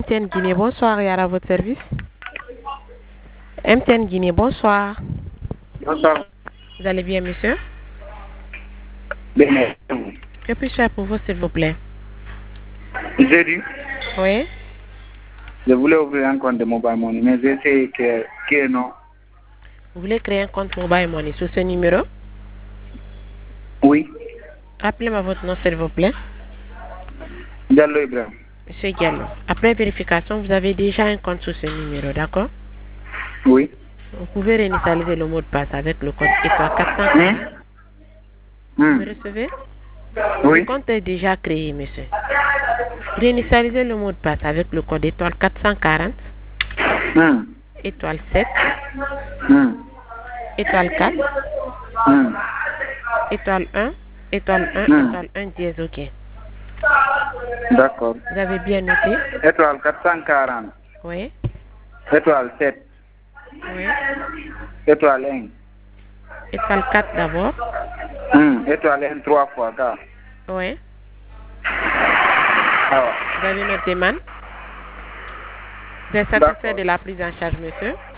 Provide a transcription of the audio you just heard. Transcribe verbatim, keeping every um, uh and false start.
M T N Guinée, bonsoir, Yara, à votre service. M T N Guinée, bonsoir. Bonsoir. Vous allez bien, monsieur? Bien. Que puis-je faire pour vous, s'il vous plaît? J'ai dit, Oui. je voulais ouvrir un compte de mobile money, mais j'ai essayé que, que non. Vous voulez créer un compte mobile money sur ce numéro? Oui. Rappelez-moi votre nom, s'il vous plaît. Diallo Ibrahim. Monsieur Diallo. Après vérification, vous avez déjà un compte sur ce numéro, d'accord? Oui. Vous pouvez réinitialiser le mot de passe avec le code étoile quatre cent quarante. Hmm. Vous Hmm. me recevez? Oui. Le compte est déjà créé, monsieur. Réinitialisez le mot de passe avec le code étoile quatre cent quarante, Hmm. étoile sept, Hmm. étoile quatre, Hmm. étoile un, étoile un, Hmm. étoile un, dièse, ok. D'accord. Vous avez bien noté? Étoile quatre cent quarante. Oui. Étoile sept. Oui. Étoile un. Étoile quatre d'abord. Hmm. Étoile un trois fois. Car. Oui. Ah ouais. Vous avez noté, man? Vous êtes satisfait de la prise en charge, monsieur?